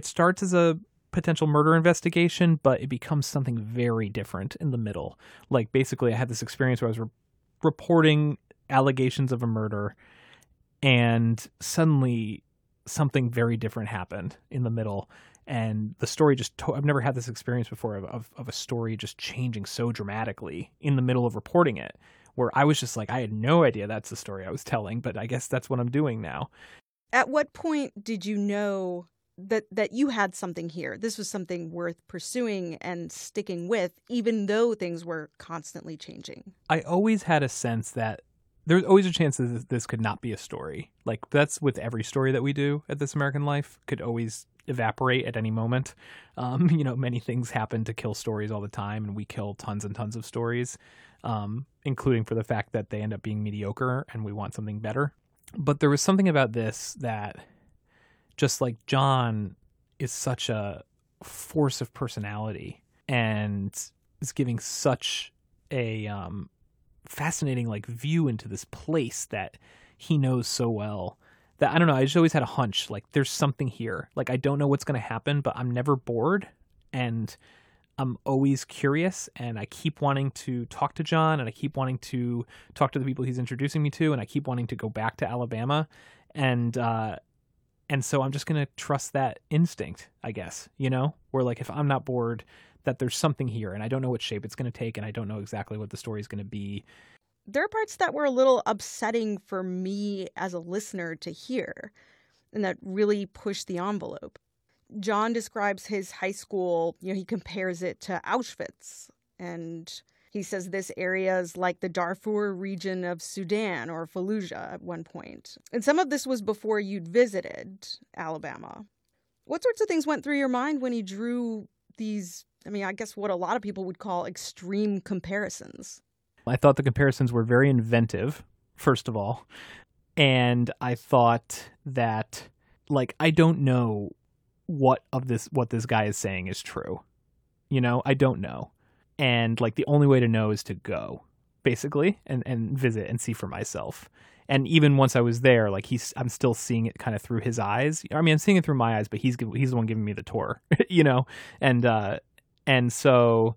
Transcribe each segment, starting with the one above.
It starts as a potential murder investigation, but it becomes something very different in the middle. Like, basically, I had this experience where I was reporting allegations of a murder, and suddenly something very different happened in the middle. And the story I've never had this experience before of a story just changing so dramatically in the middle of reporting it, where I was just like, I had no idea that's the story I was telling, but I guess that's what I'm doing now. At what point did you know that you had something here? This was something worth pursuing and sticking with, even though things were constantly changing. I always had a sense that there's always a chance that this could not be a story. Like, that's with every story that we do at This American Life, could always evaporate at any moment. Many things happen to kill stories all the time, and we kill tons and tons of stories, including for the fact that they end up being mediocre and we want something better. But there was something about this that, just like John is such a force of personality and is giving such a fascinating like view into this place that he knows so well, that I don't know, I just always had a hunch, like, there's something here. Like, I don't know what's going to happen, but I'm never bored, and I'm always curious, and I keep wanting to talk to John, and I keep wanting to talk to the people he's introducing me to, and I keep wanting to go back to Alabama, and so I'm just going to trust that instinct, I guess, where, like, if I'm not bored, that there's something here, and I don't know what shape it's going to take, and I don't know exactly what the story is going to be. There are parts that were a little upsetting for me as a listener to hear, and that really pushed the envelope. John describes his high school, he compares it to Auschwitz, and he says this area is like the Darfur region of Sudan or Fallujah at one point. And some of this was before you'd visited Alabama. What sorts of things went through your mind when he drew these, I guess what a lot of people would call extreme comparisons? I thought the comparisons were very inventive, first of all. And I thought that, like, I don't know what this guy is saying is true. I don't know. And, like, the only way to know is to go, basically, and visit and see for myself. And even once I was there, like, I'm still seeing it kind of through his eyes. I'm seeing it through my eyes, but he's the one giving me the tour, and so,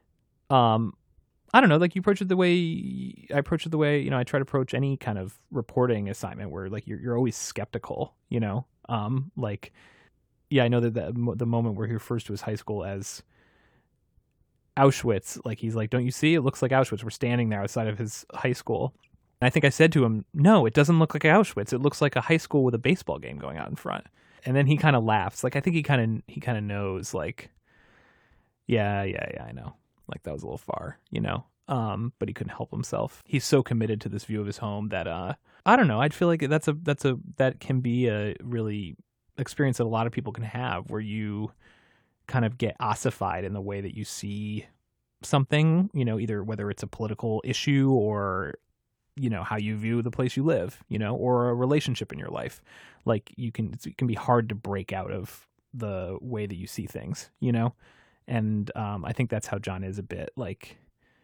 I don't know, like, you approach it the way I approach it, the way, I try to approach any kind of reporting assignment where, like, you're always skeptical, like, yeah, I know that the moment where he refers to his high school as Auschwitz, like, he's like, don't you see? It looks like Auschwitz. We're standing there outside of his high school. And I think I said to him, no, it doesn't look like Auschwitz. It looks like a high school with a baseball game going out in front. And then he kind of laughs. Like, I think he kind of knows, like, yeah, I know. Like, that was a little far, but he couldn't help himself. He's so committed to this view of his home that, I don't know. I'd feel like that can be a really experience that a lot of people can have, where you kind of get ossified in the way that you see something, either whether it's a political issue or, how you view the place you live, or a relationship in your life. Like, it can be hard to break out of the way that you see things, and I think that's how John is a bit, like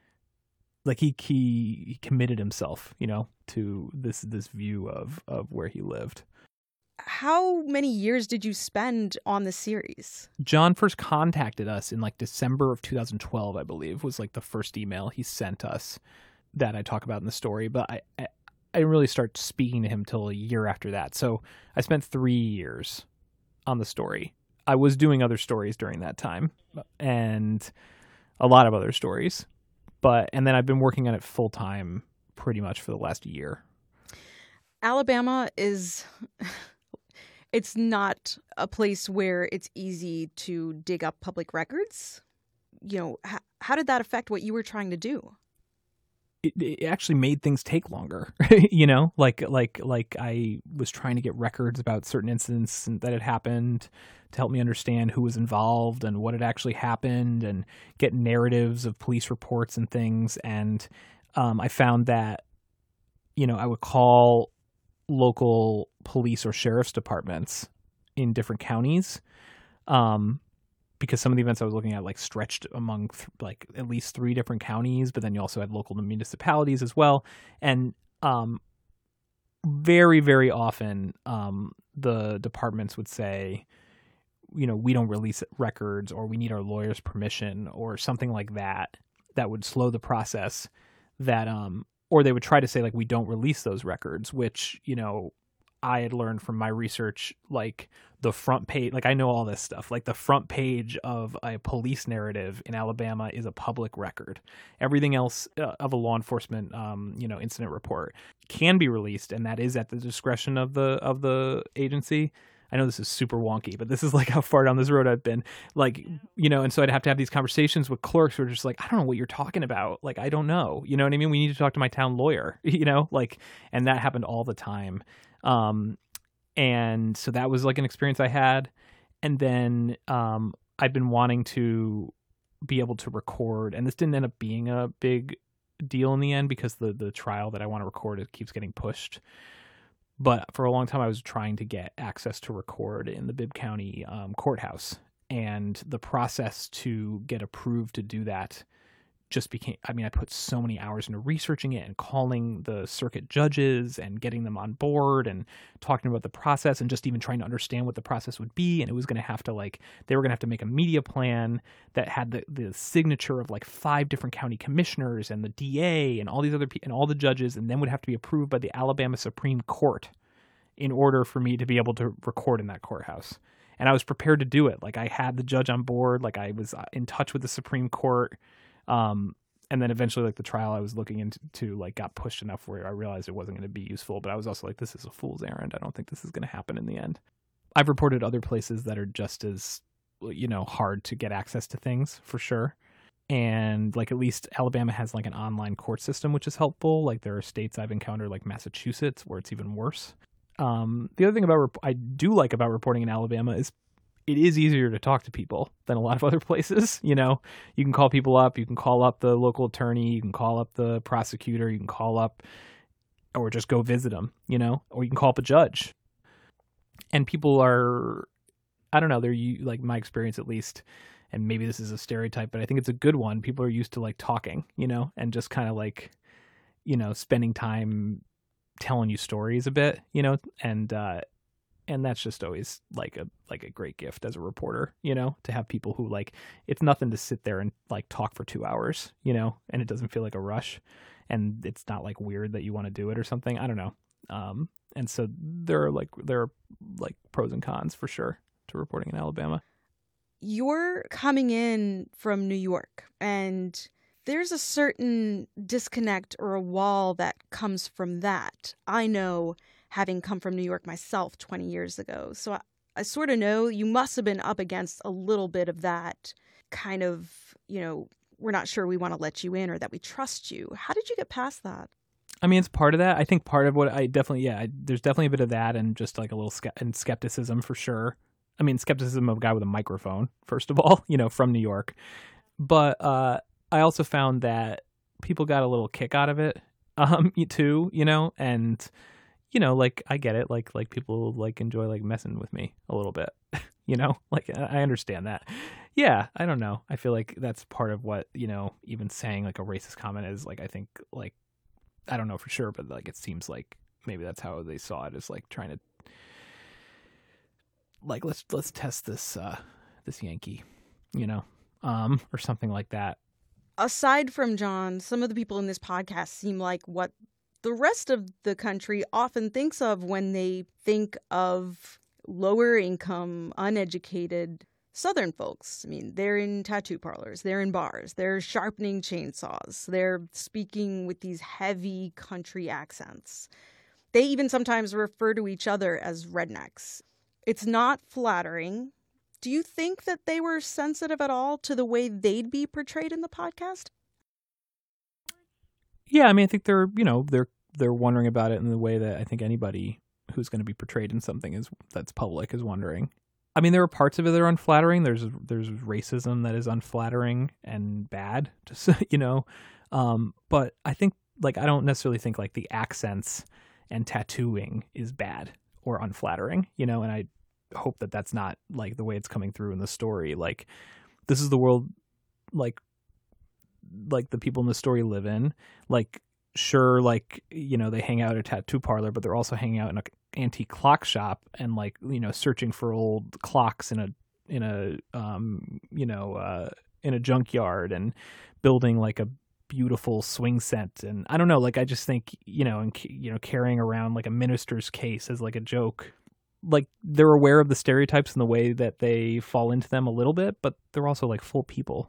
he committed himself, to this view of where he lived. How many years did you spend on the series? John first contacted us in, like, December of 2012, I believe, was, like, the first email he sent us that I talk about in the story. But I didn't really start speaking to him till a year after that. So I spent 3 years on the story. I was doing other stories during that time, and a lot of other stories. And then I've been working on it full time pretty much for the last year. Alabama is... It's not a place where it's easy to dig up public records. How did that affect what you were trying to do? It actually made things take longer, like I was trying to get records about certain incidents that had happened to help me understand who was involved and what had actually happened, and get narratives of police reports and things. And I found that, I would call local police or sheriff's departments in different counties, because some of the events I was looking at, like, stretched among like at least 3 different counties, but then you also had local municipalities as well. And very, very often the departments would say, we don't release records, or we need our lawyer's permission, or something like that, that would slow the process, that or they would try to say like we don't release those records, which I had learned from my research, like the front page, like I know all this stuff, like the front page of a police narrative in Alabama is a public record. Everything else of a law enforcement, incident report can be released, and that is at the discretion of the agency. I know this is super wonky, but this is like how far down this road I've been. Like, and so I'd have to have these conversations with clerks who are just like, I don't know what you're talking about. Like, I don't know. You know what I mean? We need to talk to my town lawyer, and that happened all the time. And so that was like an experience I had. And then I've been wanting to be able to record, and this didn't end up being a big deal in the end because the trial that I want to record, it keeps getting pushed. But for a long time, I was trying to get access to record in the Bibb County courthouse. And the process to get approved to do that just became, I put so many hours into researching it and calling the circuit judges and getting them on board and talking about the process and just even trying to understand what the process would be. And it was going to have to they were going to have to make a media plan that had the signature of 5 different county commissioners and the DA and all these other people and all the judges, and then would have to be approved by the Alabama Supreme Court in order for me to be able to record in that courthouse. And I was prepared to do it. I had the judge on board. I was in touch with the Supreme Court. And then eventually the trial I was looking into got pushed enough where I realized it wasn't going to be useful, but I was also like, this is a fool's errand. I don't think this is going to happen in the end. I've reported other places that are just as, hard to get access to things for sure. And at least Alabama has an online court system, which is helpful. There are states I've encountered like Massachusetts where it's even worse. The other thing I do like about reporting in Alabama is it is easier to talk to people than a lot of other places. You can call people up, you can call up the local attorney, you can call up the prosecutor, you can call up or just go visit them, or you can call up a judge. And people are, I don't know, they're my experience at least, and maybe this is a stereotype, but I think it's a good one. People are used to talking, and just kind of spending time telling you stories a bit, and that's just always a great gift as a reporter, to have people who it's nothing to sit there and talk for 2 hours, and it doesn't feel like a rush, and it's not weird that you want to do it or something. I don't know. And so there are pros and cons for sure to reporting in Alabama. You're coming in from New York, and there's a certain disconnect or a wall that comes from that. I know, having come from New York myself 20 years ago. So I sort of know you must have been up against a little bit of that kind of, we're not sure we want to let you in or that we trust you. How did you get past that? It's part of that. I think part of what there's definitely a bit of that, and just a little skepticism for sure. Skepticism of a guy with a microphone, first of all, from New York. But I also found that people got a little kick out of it, too, and I get it. People enjoy messing with me a little bit, I understand that. Yeah. I don't know. I feel like that's part of what, even saying a racist comment is I think I don't know for sure, but it seems like maybe that's how they saw it, as trying to let's test this Yankee, or something like that. Aside from John, some of the people in this podcast seem like what the rest of the country often thinks of when they think of lower income, uneducated Southern folks. They're in tattoo parlors, they're in bars, they're sharpening chainsaws, they're speaking with these heavy country accents. They even sometimes refer to each other as rednecks. It's not flattering. Do you think that they were sensitive at all to the way they'd be portrayed in the podcast? Yeah, I think they're wondering about it in the way that I think anybody who's going to be portrayed in something that's public is wondering. There are parts of it that are unflattering. There's racism that is unflattering and bad, just but I think I don't necessarily think the accents and tattooing is bad or unflattering, and I hope that that's not the way it's coming through in the story. This is the world the people in the story live in. Sure, they hang out at a tattoo parlor, but they're also hanging out in an antique clock shop and searching for old clocks in a in a junkyard and building like a beautiful swing set. And I don't know, like I just think, carrying around like a minister's case as like a joke, like they're aware of the stereotypes and the way that they fall into them a little bit, but they're also like full people.